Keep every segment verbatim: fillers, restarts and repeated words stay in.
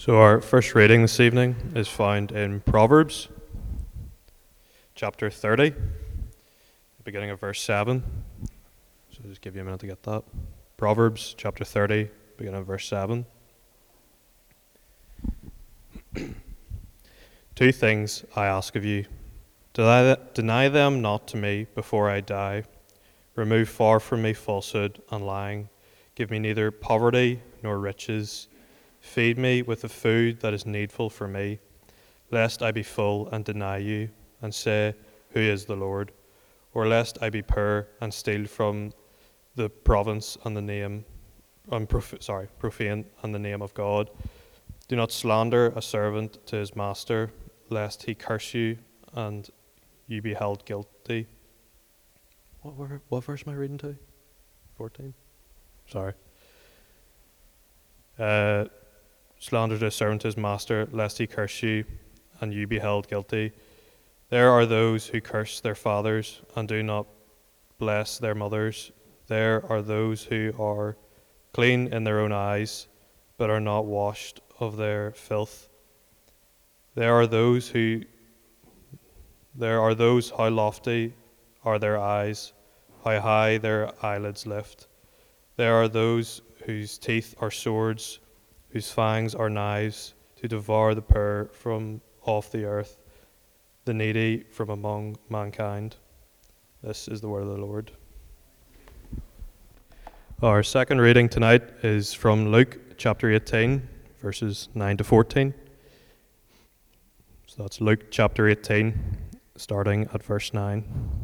So our first reading this evening is found in Proverbs, chapter thirty, beginning of verse seven. So I'll just give you a minute to get that. Proverbs, chapter thirty, beginning of verse seven. Two things I ask of you. Deny, deny them not to me before I die. Remove far from me falsehood and lying. Give me neither poverty nor riches. Feed me with the food that is needful for me, lest I be full and deny you, and say, Who is the Lord? Or lest I be poor and steal from the province and the name, um, prof- sorry, profane and the name of God. Do not slander a servant to his master, lest he curse you and you be held guilty. What, what, what verse am I reading to? fourteen? Sorry. Uh, slander to a servant to his master, lest he curse you and you be held guilty. There are those who curse their fathers and do not bless their mothers. There are those who are clean in their own eyes, but are not washed of their filth. There are those who there are those how lofty are their eyes, how high their eyelids lift. There are those whose teeth are swords, whose fangs are knives, to devour the poor from off the earth, the needy from among mankind. This is the word of the Lord. Our second reading tonight is from Luke chapter eighteen, verses nine to fourteen. So that's Luke chapter eighteen, starting at verse nine.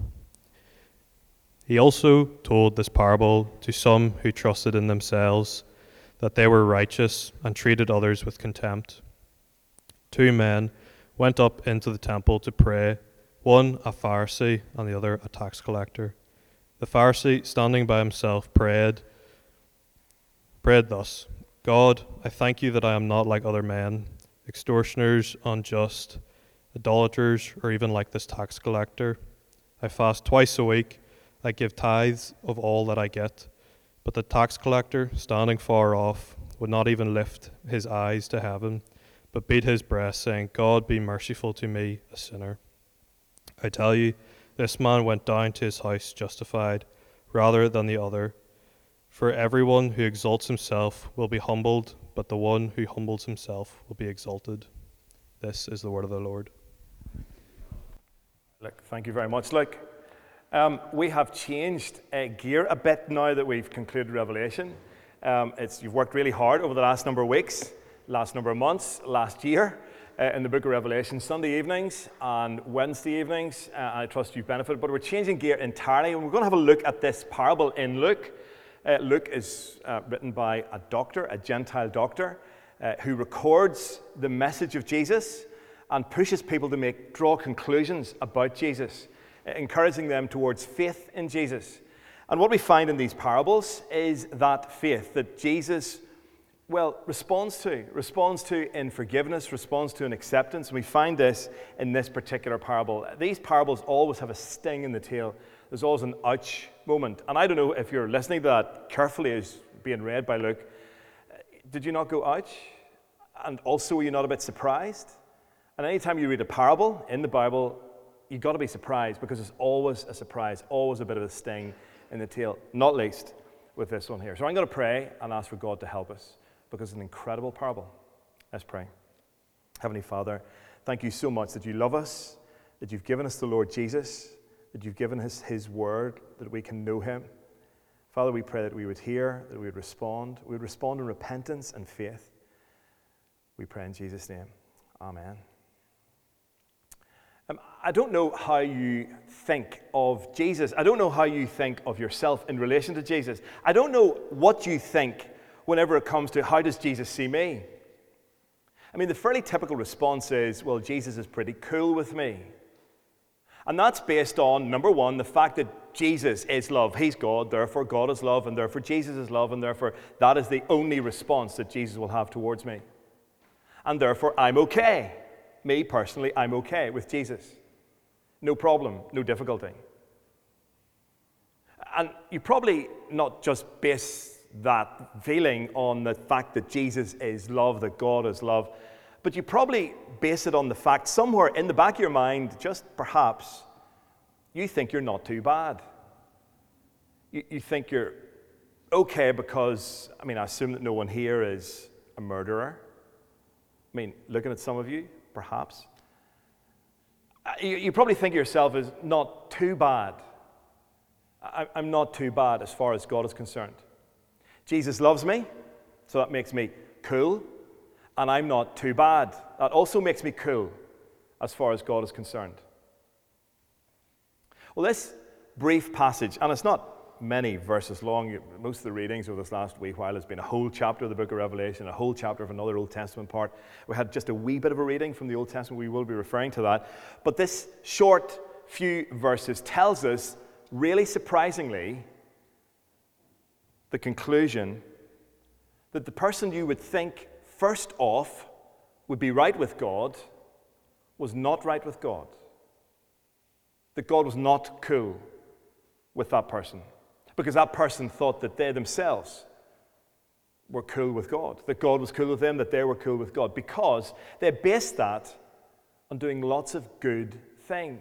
He also told this parable to some who trusted in themselves that they were righteous and treated others with contempt. Two men went up into the temple to pray, one a Pharisee and the other a tax collector. The Pharisee, standing by himself, prayed, prayed thus, God, I thank you that I am not like other men, extortioners, unjust, idolaters, or even like this tax collector. I fast twice a week. I give tithes of all that I get. But the tax collector, standing far off, would not even lift his eyes to heaven, but beat his breast, saying, God, be merciful to me, a sinner. I tell you, this man went down to his house justified, rather than the other. For everyone who exalts himself will be humbled, but the one who humbles himself will be exalted. This is the word of the Lord. Look, thank you very much. Look, um, we have changed uh, gear a bit now that we've concluded Revelation. Um, it's you've worked really hard over the last number of weeks, last number of months, last year uh, in the book of Revelation, Sunday evenings and Wednesday evenings. Uh, and I trust you've benefited. But we're changing gear entirely, and we're going to have a look at this parable in Luke. Uh, Luke is uh, written by a doctor, a Gentile doctor, uh, who records the message of Jesus and pushes people to make draw conclusions about Jesus, encouraging them towards faith in Jesus. And what we find in these parables is that faith that Jesus, well, responds to, responds to in forgiveness, responds to in acceptance. And we find this in this particular parable. These parables always have a sting in the tail. There's always an ouch moment. And I don't know if you're listening to that carefully as being read by Luke. Did you not go ouch? And also, were you not a bit surprised? And anytime you read a parable in the Bible, you've got to be surprised, because it's always a surprise, always a bit of a sting in the tail, not least with this one here. So I'm going to pray and ask for God to help us, because it's an incredible parable. Let's pray. Heavenly Father, thank you so much that you love us, that you've given us the Lord Jesus, that you've given us his word, that we can know him. Father, we pray that we would hear, that we would respond, we would respond in repentance and faith. We pray in Jesus' name. Amen. Um, I don't know how you think of Jesus. I don't know how you think of yourself in relation to Jesus. I don't know what you think whenever it comes to how does Jesus see me. I mean, the fairly typical response is, well, Jesus is pretty cool with me. And that's based on, number one, the fact that Jesus is love. He's God, therefore God is love, and therefore Jesus is love, and therefore that is the only response that Jesus will have towards me. And therefore I'm okay. Me, personally, I'm okay with Jesus. No problem, no difficulty. And you probably not just base that feeling on the fact that Jesus is love, that God is love. But you probably base it on the fact somewhere in the back of your mind, just perhaps, you think you're not too bad. You, you think you're okay because, I mean, I assume that no one here is a murderer. I mean, looking at some of you, perhaps. You, you probably think of yourself as not too bad. I, I'm not too bad as far as God is concerned. Jesus loves me, so that makes me cool. And I'm not too bad. That also makes me cool as far as God is concerned. Well, this brief passage, and it's not many verses long. Most of the readings over this last wee while has been a whole chapter of the book of Revelation, a whole chapter of another Old Testament part. We had just a wee bit of a reading from the Old Testament. We will be referring to that. But this short few verses tells us, really surprisingly, the conclusion that the person you would think first off would be right with God was not right with God. That God was not cool with that person. Because that person thought that they themselves were cool with God. That God was cool with them, that they were cool with God. Because they based that on doing lots of good things.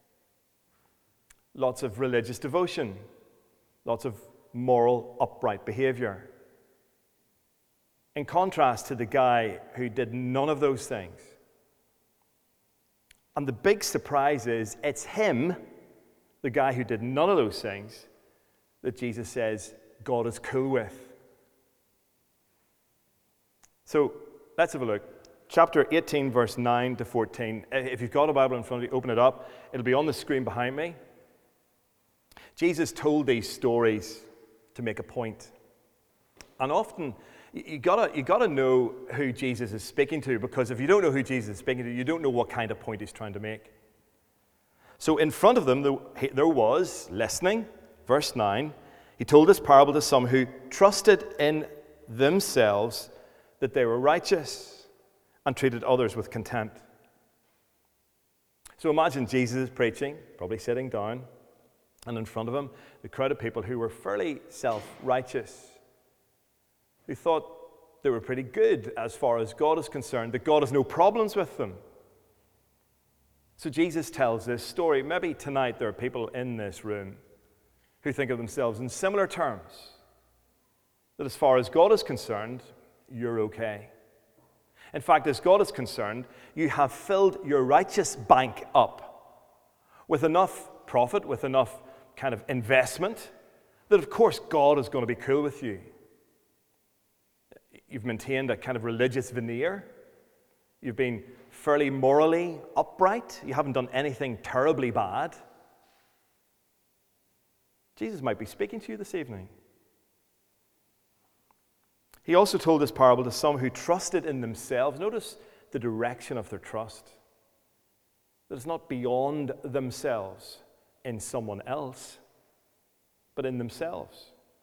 Lots of religious devotion. Lots of moral, upright behavior. In contrast to the guy who did none of those things. And the big surprise is, it's him, the guy who did none of those things, that Jesus says God is cool with. So let's have a look. Chapter eighteen, verse nine to fourteen. If you've got a Bible in front of you, open it up. It'll be on the screen behind me. Jesus told these stories to make a point. And often, you gotta, you gotta know who Jesus is speaking to, because if you don't know who Jesus is speaking to, you don't know what kind of point he's trying to make. So in front of them, there was, listening, verse nine, he told this parable to some who trusted in themselves that they were righteous and treated others with contempt. So imagine Jesus is preaching, probably sitting down, and in front of him, the crowd of people who were fairly self-righteous, who thought they were pretty good as far as God is concerned, that God has no problems with them. So Jesus tells this story. Maybe tonight there are people in this room who think of themselves in similar terms, that as far as God is concerned, you're okay. In fact, as God is concerned, you have filled your righteous bank up with enough profit, with enough kind of investment, that of course God is going to be cool with you. You've maintained a kind of religious veneer. You've been fairly morally upright. You haven't done anything terribly bad. Jesus might be speaking to you this evening. He also told this parable to some who trusted in themselves. Notice the direction of their trust. That it's not beyond themselves in someone else, but in themselves.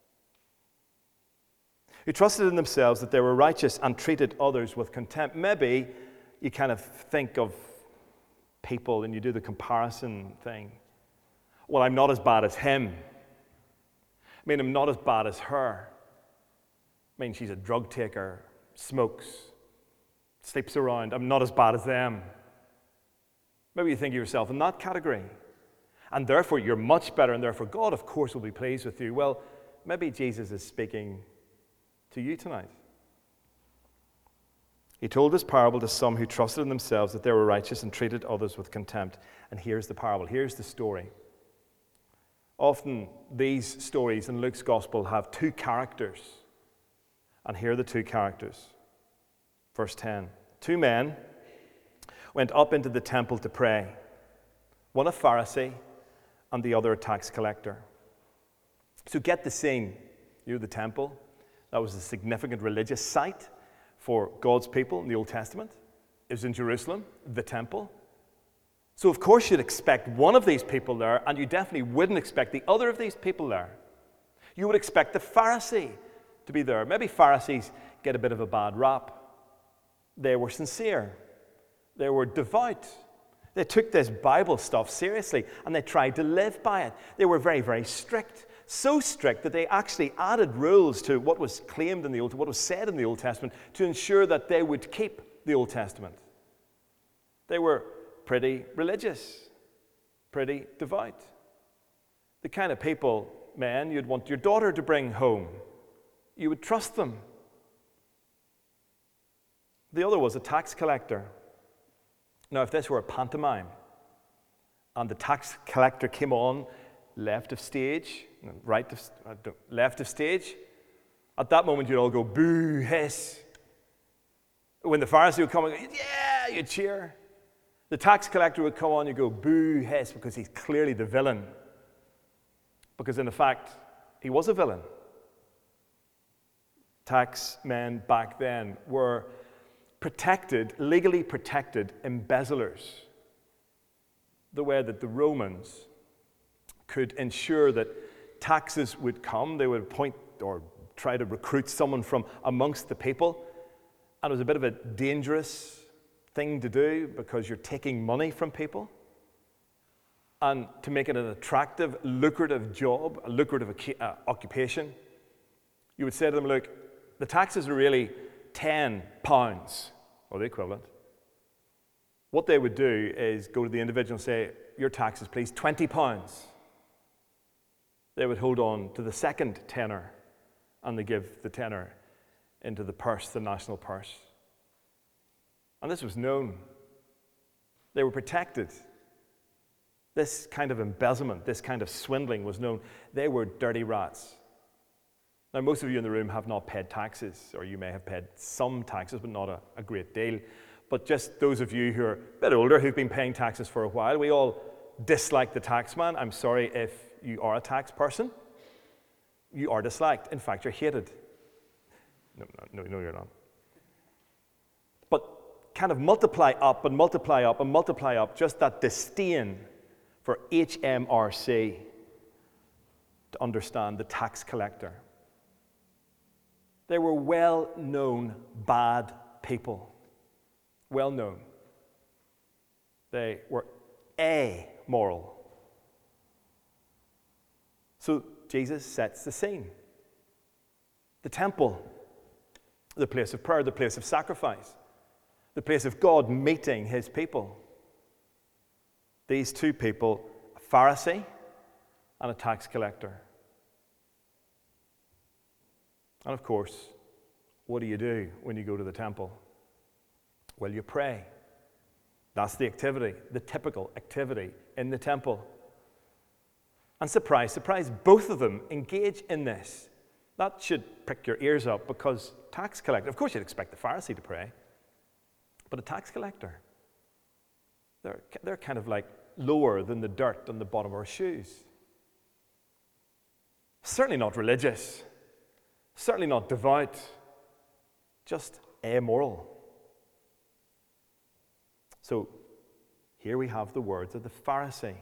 Who trusted in themselves that they were righteous and treated others with contempt. Maybe you kind of think of people and you do the comparison thing. Well, I'm not as bad as him. I mean, I'm not as bad as her. I mean, she's a drug taker, smokes, sleeps around. I'm not as bad as them. Maybe you think of yourself in that category. And therefore, you're much better, and therefore God, of course, will be pleased with you. Well, maybe Jesus is speaking to you tonight. He told this parable to some who trusted in themselves that they were righteous and treated others with contempt. And here's the parable. Here's the story. Often, these stories in Luke's gospel have two characters. And here are the two characters. Verse ten. Two men went up into the temple to pray. One a Pharisee and the other a tax collector. So get the scene. You know, the temple. That was a significant religious site for God's people in the Old Testament. It was in Jerusalem, the temple. So of course you'd expect one of these people there, and you definitely wouldn't expect the other of these people there. You would expect the Pharisee to be there. Maybe Pharisees get a bit of a bad rap. They were sincere. They were devout. They took this Bible stuff seriously, and they tried to live by it. They were very, very strict. So strict that they actually added rules to what was claimed in the Old, what was said in the Old Testament to ensure that they would keep the Old Testament. They were pretty religious, pretty devout. The kind of people, men, you'd want your daughter to bring home. You would trust them. The other was a tax collector. Now, if this were a pantomime, and the tax collector came on left of stage, right of, uh, left of stage, at that moment you'd all go, boo, hiss. When the Pharisee would come and go, yeah, you'd cheer. The tax collector would come on, you'd go, boo, hiss, because he's clearly the villain. Because in fact, he was a villain. Tax men back then were protected, legally protected embezzlers. The way that the Romans could ensure that taxes would come. They would appoint or try to recruit someone from amongst the people. And it was a bit of a dangerous thing to do because you're taking money from people. And to make it an attractive, lucrative job, a lucrative uh, occupation, you would say to them, look, the taxes are really ten pounds, or the equivalent. What they would do is go to the individual and say, your taxes, please, twenty pounds. They would hold on to the second tenner, and they give the tenner into the purse, the national purse. And this was known. They were protected. This kind of embezzlement, this kind of swindling was known. They were dirty rats. Now, most of you in the room have not paid taxes, or you may have paid some taxes, but not a, a great deal. But just those of you who are a bit older, who've been paying taxes for a while, we all dislike the taxman. I'm sorry if you are a tax person. You are disliked. In fact, you're hated. No, no, no, you're not. But kind of multiply up and multiply up and multiply up just that disdain for H M R C to understand the tax collector. They were well-known bad people. Well-known. They were amoral. So Jesus sets the scene. The temple, the place of prayer, the place of sacrifice, the place of God meeting his people. These two people, a Pharisee and a tax collector. And of course, what do you do when you go to the temple? Well, you pray. That's the activity, the typical activity in the temple. And surprise, surprise, both of them engage in this. That should prick your ears up because tax collector, of course you'd expect the Pharisee to pray, but a tax collector, they're, they're kind of like lower than the dirt on the bottom of our shoes. Certainly not religious, certainly not devout, just amoral. So here we have the words of the Pharisee.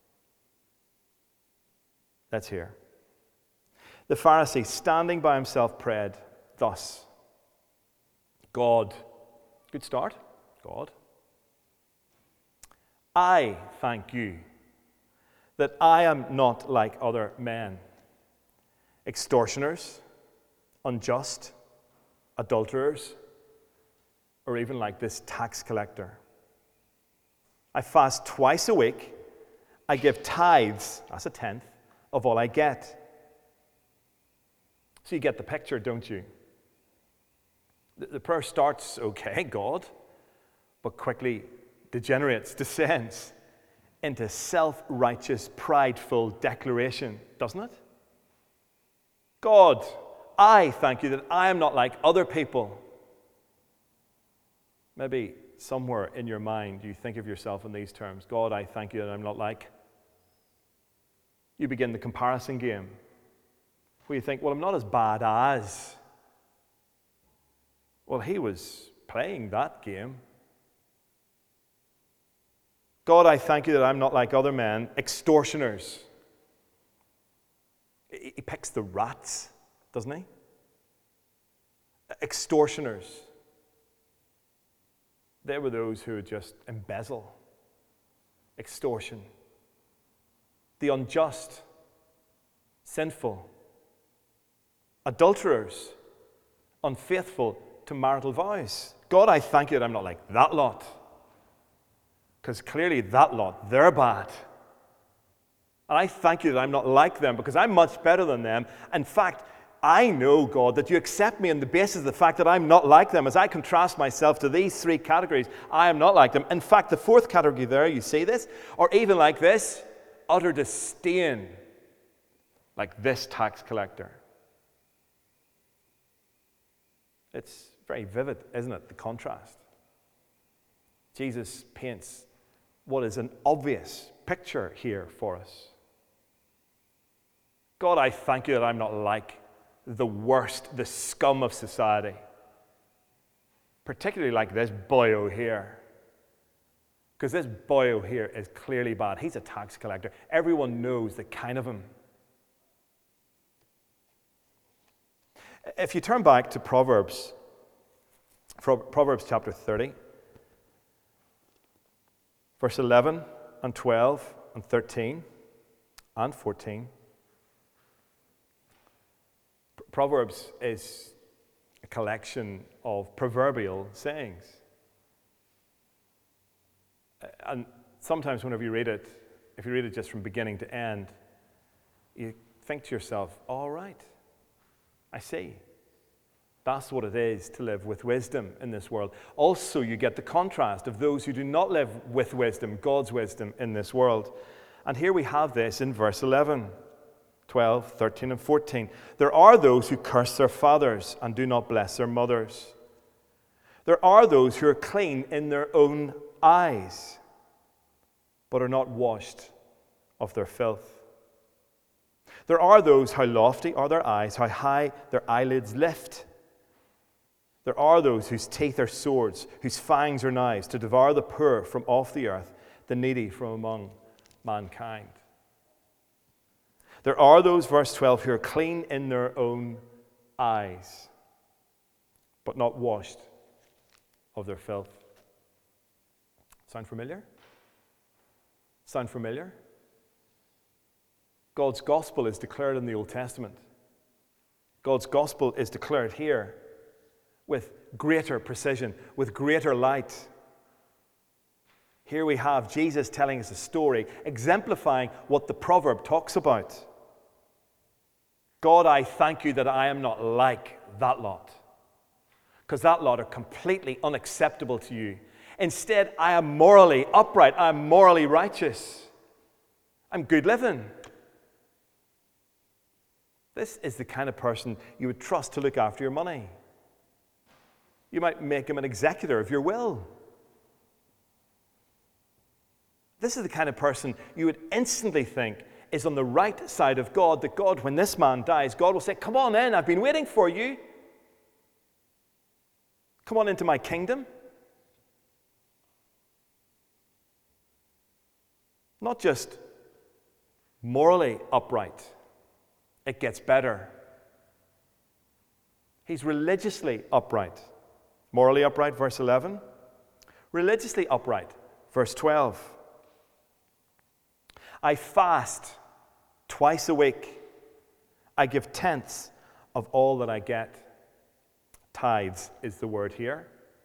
Let's hear. The Pharisee, standing by himself, prayed thus. God, good start, God. I thank you that I am not like other men, extortioners, unjust, adulterers, or even like this tax collector. I fast twice a week. I give tithes, that's a tenth, of all I get. So you get the picture, don't you? The, the prayer starts, okay, God, but quickly degenerates, descends into self-righteous, prideful declaration, doesn't it? God, I thank you that I am not like other people. Maybe somewhere in your mind you think of yourself in these terms. God, I thank you that I'm not like. You begin the comparison game where you think, well, I'm not as bad as. Well, he was playing that game. God, I thank you that I'm not like other men, extortioners. He picks the rats, doesn't he? Extortioners. They were those who would just embezzle, extortion. The unjust, sinful, adulterers, unfaithful to marital vows. God, I thank you that I'm not like that lot. Because clearly that lot, they're bad. And I thank you that I'm not like them, because I'm much better than them. In fact, I know, God, that you accept me on the basis of the fact that I'm not like them. As I contrast myself to these three categories, I am not like them. In fact, the fourth category there, you see this? Or even like this, utter disdain, like this tax collector. It's very vivid, isn't it, the contrast? Jesus paints what is an obvious picture here for us. God, I thank you that I'm not like the worst, the scum of society. Particularly like this boyo here. Because this boyo here is clearly bad. He's a tax collector. Everyone knows the kind of him. If you turn back to Proverbs, Proverbs chapter thirty, verse eleven and twelve and thirteen and fourteen. Proverbs is a collection of proverbial sayings. And sometimes whenever you read it, if you read it just from beginning to end, you think to yourself, all right, I see. That's what it is to live with wisdom in this world. Also, you get the contrast of those who do not live with wisdom, God's wisdom in this world. And here we have this in verse eleven. twelve, thirteen, and fourteen. There are those who curse their fathers and do not bless their mothers. There are those who are clean in their own eyes, but are not washed of their filth. There are those, how lofty are their eyes, how high their eyelids lift. There are those whose teeth are swords, whose fangs are knives, to devour the poor from off the earth, the needy from among mankind. There are those, verse twelve, who are clean in their own eyes, but not washed of their filth. Sound familiar? Sound familiar? God's gospel is declared in the Old Testament. God's gospel is declared here with greater precision, with greater light. Here we have Jesus telling us a story, exemplifying what the proverb talks about. God, I thank you that I am not like that lot, because that lot are completely unacceptable to you. Instead, I am morally upright. I am morally righteous. I'm good living. This is the kind of person you would trust to look after your money. You might make him an executor of your will. This is the kind of person you would instantly think is on the right side of God, that God, when this man dies, God will say, come on in, I've been waiting for you. Come on into my kingdom. Not just morally upright, it gets better. He's religiously upright. Morally upright, verse eleven. Religiously upright, verse twelve. I fast twice a week. I give tenths of all that I get. Tithes is the word here.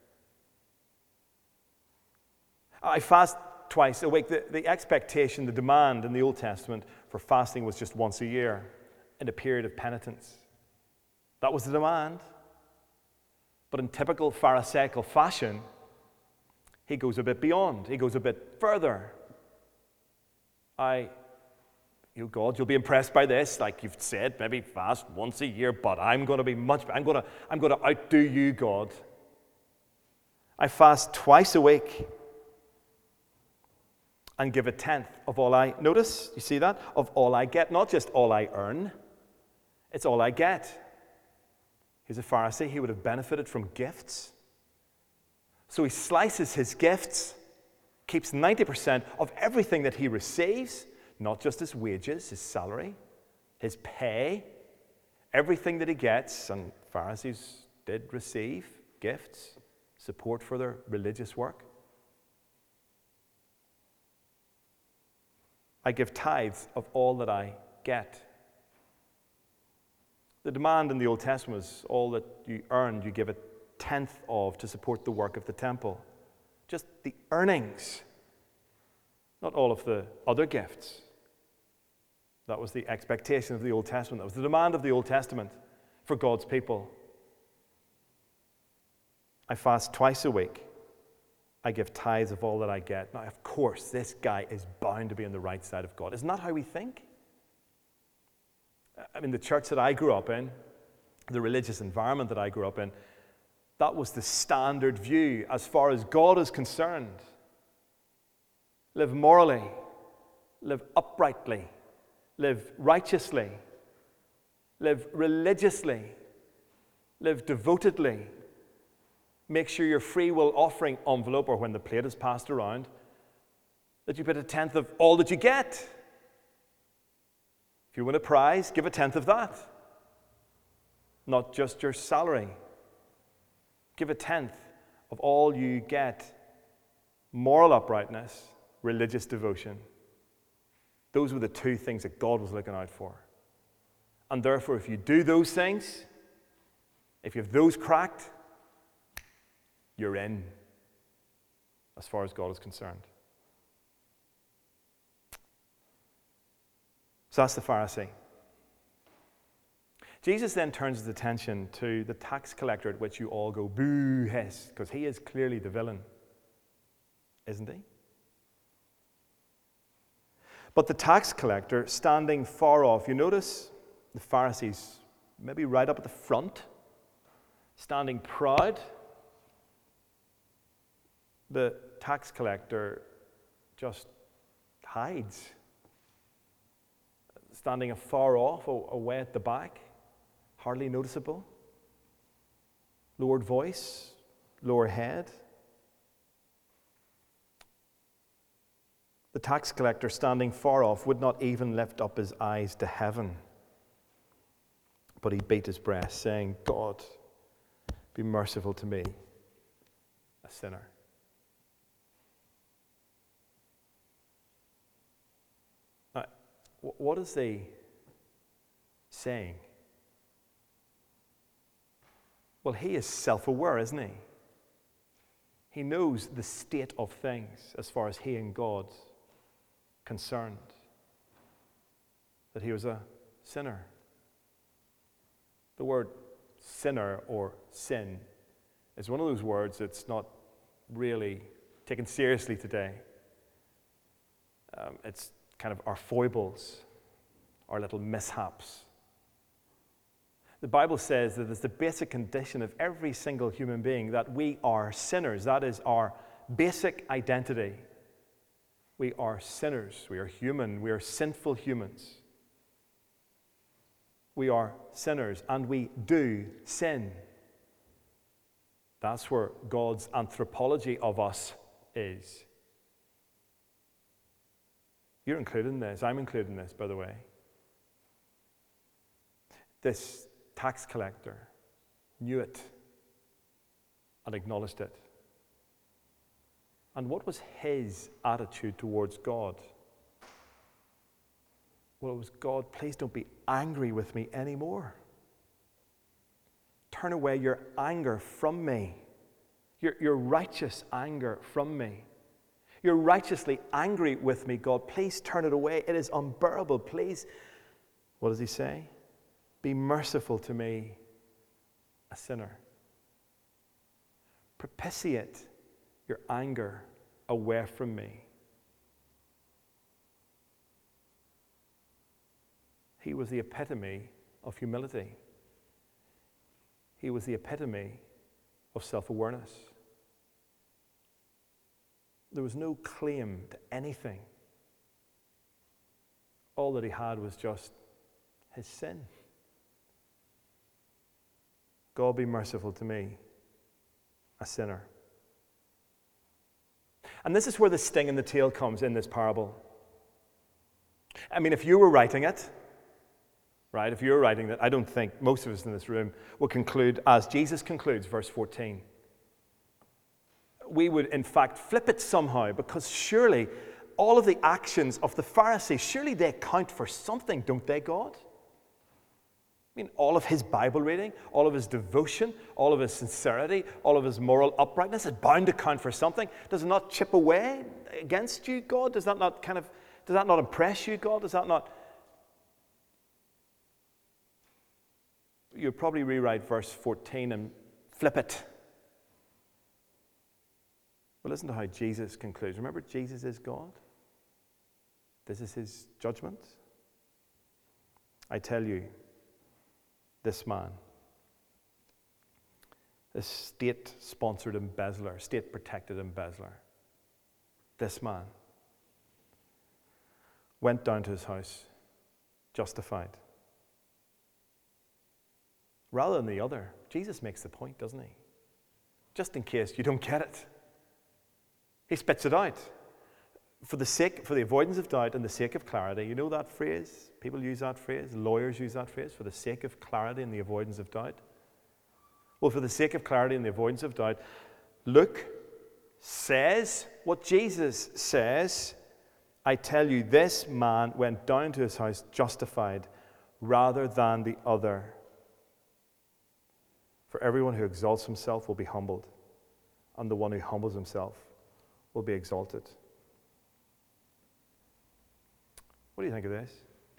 I fast twice a week. The, the expectation, the demand in the Old Testament for fasting was just once a year in a period of penitence. That was the demand. But in typical Pharisaical fashion, he goes a bit beyond. He goes a bit further. I, you God, you'll be impressed by this. Like you've said, maybe fast once a year, but I'm going to be much, I'm going to, I'm going to outdo you, God. I fast twice a week and give a tenth of all I, notice, you see that? Of all I get, not just all I earn. It's all I get. He's a Pharisee. He would have benefited from gifts. So he slices his gifts, keeps ninety percent of everything that he receives, not just his wages, his salary, his pay, everything that he gets. And Pharisees did receive gifts, support for their religious work. I give tithes of all that I get. The demand in the Old Testament was all that you earned, you give a tenth of to support the work of the temple. Just the earnings, not all of the other gifts. That was the expectation of the Old Testament. That was the demand of the Old Testament for God's people. I fast twice a week. I give tithes of all that I get. Now, of course, this guy is bound to be on the right side of God. Isn't that how we think? I mean, the church that I grew up in, the religious environment that I grew up in, that was the standard view as far as God is concerned. Live morally, live uprightly, live righteously, live religiously, live devotedly. Make sure your free will offering envelope, or when the plate is passed around, that you put a tenth of all that you get. If you win a prize, give a tenth of that. Not just your salary. Give a tenth of all you get. Moral uprightness, religious devotion. Those were the two things that God was looking out for. And therefore, if you do those things, if you have those cracked, you're in, as far as God is concerned. So that's the Pharisee. Jesus then turns his attention to the tax collector, at which you all go, boo, hiss, because he is clearly the villain, isn't he? But the tax collector, standing far off, you notice the Pharisees maybe right up at the front, standing proud. The tax collector just hides, standing afar off, away at the back, hardly noticeable. Lowered voice, lower head. The tax collector, standing far off, would not even lift up his eyes to heaven, but he beat his breast, saying, God, be merciful to me, a sinner. Now, what is he saying? Well, he is self-aware, isn't he? He knows the state of things as far as he and God concerned, that he was a sinner. The word sinner or sin is one of those words that's not really taken seriously today. Um, it's kind of our foibles, our little mishaps. The Bible says that it's the basic condition of every single human being that we are sinners. That is our basic identity. We are sinners. We are human. We are sinful humans. We are sinners, and we do sin. That's where God's anthropology of us is. You're included in this. I'm included in this, by the way. This tax collector knew it and acknowledged it. And what was his attitude towards God? Well, it was, God, please don't be angry with me anymore. Turn away your anger from me, your, your righteous anger from me. You're righteously angry with me, God. Please turn it away. It is unbearable. Please, what does he say? Be merciful to me, a sinner. Propitiate your anger away from me. He was the epitome of humility. He was the epitome of self-awareness. There was no claim to anything. All that he had was just his sin. God, be merciful to me, a sinner. And this is where the sting in the tail comes in this parable. I mean, if you were writing it, right, if you were writing it, I don't think most of us in this room will conclude as Jesus concludes, verse fourteen. We would, in fact, flip it somehow, because surely all of the actions of the Pharisees, surely they account for something, don't they, God? I mean, all of his Bible reading, all of his devotion, all of his sincerity, all of his moral uprightness is bound to count for something. Does it not chip away against you, God? Does that not kind of, does that not impress you, God? Does that not... You'll probably rewrite verse fourteen and flip it. But listen to how Jesus concludes. Remember, Jesus is God. This is his judgment. I tell you, this man, this state-sponsored embezzler, state-protected embezzler, this man went down to his house justified. Rather than the other. Jesus makes the point, doesn't he? Just in case you don't get it. He spits it out. For the sake, for the avoidance of doubt and the sake of clarity, you know that phrase? People use that phrase. Lawyers use that phrase. For the sake of clarity and the avoidance of doubt. Well, for the sake of clarity and the avoidance of doubt, Luke says what Jesus says. I tell you, this man went down to his house justified rather than the other. For everyone who exalts himself will be humbled, and the one who humbles himself will be exalted. What do you think of this?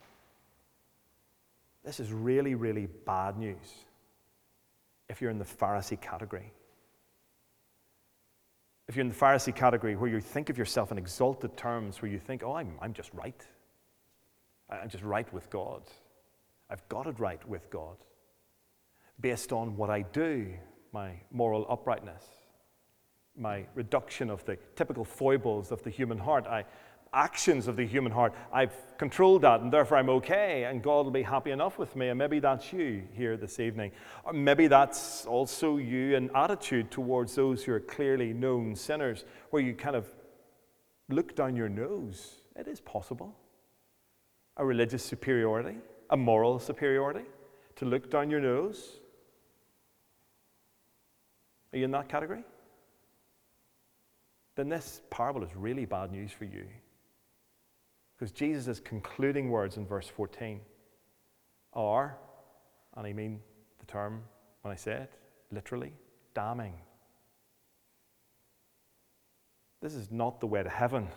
This is really, really bad news if you're in the Pharisee category. If you're in the Pharisee category where you think of yourself in exalted terms, where you think, oh, I'm, I'm just right. I'm just right with God. I've got it right with God. Based on what I do, my moral uprightness, my reduction of the typical foibles of the human heart, I, actions of the human heart, I've controlled that and therefore I'm okay and God will be happy enough with me. And maybe that's you here this evening. Or maybe that's also you, an attitude towards those who are clearly known sinners, where you kind of look down your nose. It is possible. A religious superiority, a moral superiority, to look down your nose. Are you in that category? Then this parable is really bad news for you. Because Jesus' concluding words in verse fourteen are, and I mean the term when I say it, literally, damning. This is not the way to heaven.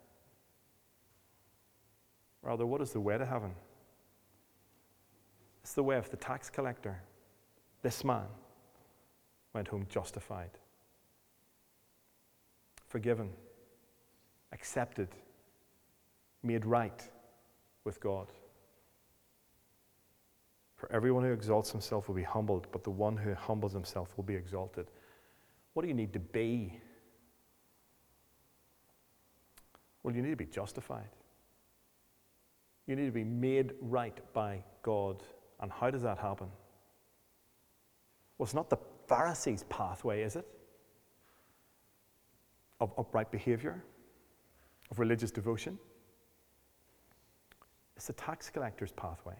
Rather, what is the way to heaven? It's the way of the tax collector. This man went home justified, forgiven, accepted, made right with God. For everyone who exalts himself will be humbled, but the one who humbles himself will be exalted. What do you need to be? Well, you need to be justified. You need to be made right by God. And how does that happen? Well, it's not the Pharisees' pathway, is it? Of upright behavior, of religious devotion. It's the tax collector's pathway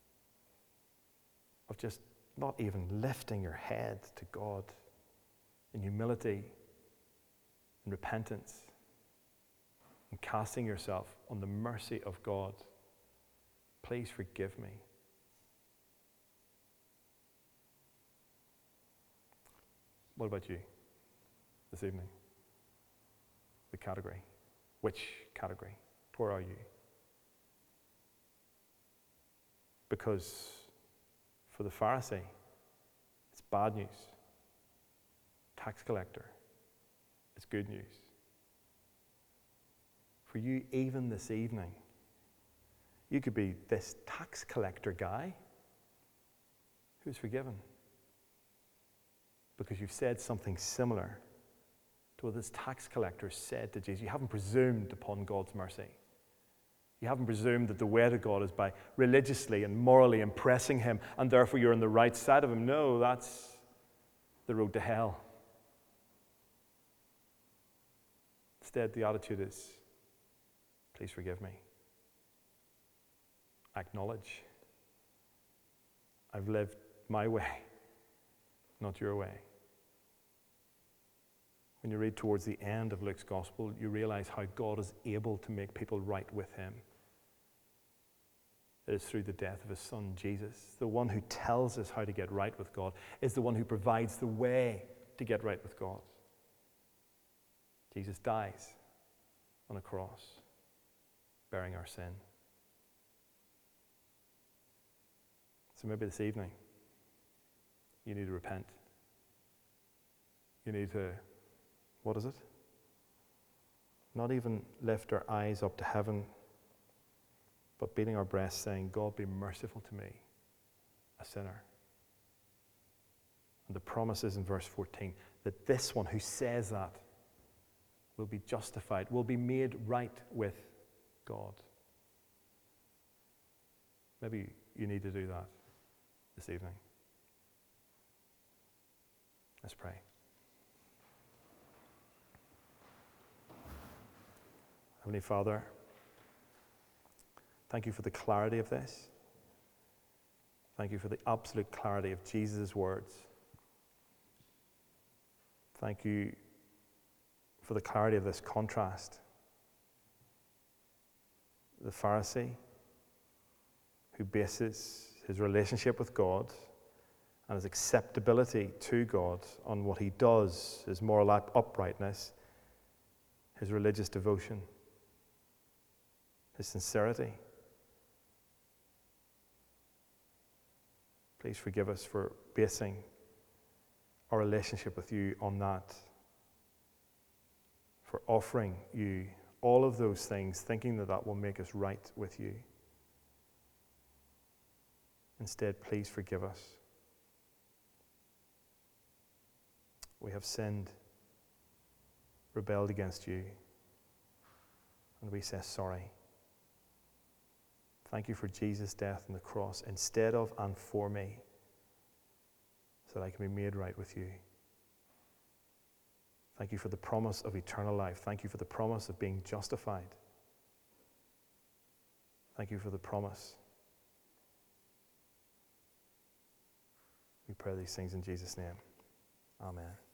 of just not even lifting your head to God in humility and repentance and casting yourself on the mercy of God. Please forgive me. What about you this evening? The category. Which category? Where are you? Because for the Pharisee, it's bad news. Tax collector, it's good news. For you, even this evening, you could be this tax collector guy who's forgiven because you've said something similar to what this tax collector said to Jesus. You haven't presumed upon God's mercy. You haven't presumed that the way to God is by religiously and morally impressing him, and therefore you're on the right side of him. No, that's the road to hell. Instead, the attitude is, please forgive me. Acknowledge I've lived my way, not your way. When you read towards the end of Luke's gospel, you realize how God is able to make people right with him. It is through the death of his son, Jesus. The one who tells us how to get right with God is the one who provides the way to get right with God. Jesus dies on a cross, bearing our sin. So maybe this evening, you need to repent. You need to, what is it? Not even lift our eyes up to heaven, but beating our breasts saying, God, be merciful to me, a sinner. And the promise is in verse fourteen that this one who says that will be justified, will be made right with God. Maybe you need to do that this evening. Let's pray. Heavenly Father, thank you for the clarity of this. Thank you for the absolute clarity of Jesus' words. Thank you for the clarity of this contrast. The Pharisee who bases his relationship with God and his acceptability to God on what he does, his moral uprightness, his religious devotion, his sincerity. Please forgive us for basing our relationship with you on that, for offering you all of those things, thinking that that will make us right with you. Instead, please forgive us. We have sinned, rebelled against you, and we say sorry. Thank you for Jesus' death on the cross instead of and for me, so that I can be made right with you. Thank you for the promise of eternal life. Thank you for the promise of being justified. Thank you for the promise. We pray these things in Jesus' name. Amen.